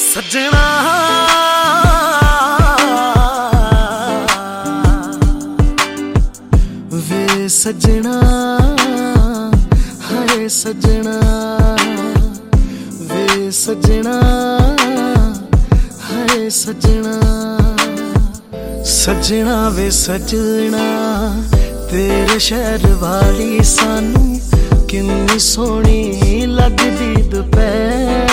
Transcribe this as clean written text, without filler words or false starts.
ਸੱਜਣਾ ਵੇ ਸੱਜਣਾ ਹਾਏ ਸੱਜਣਾ ਵੇ ਸੱਜਣਾ ਹਾਏ ਸੱਜਣਾ ਸੱਜਣਾ ਵੇ ਸੱਜਣਾ तेरे शहर वाली सानू किन्नी सोहनी लगदी दुपहर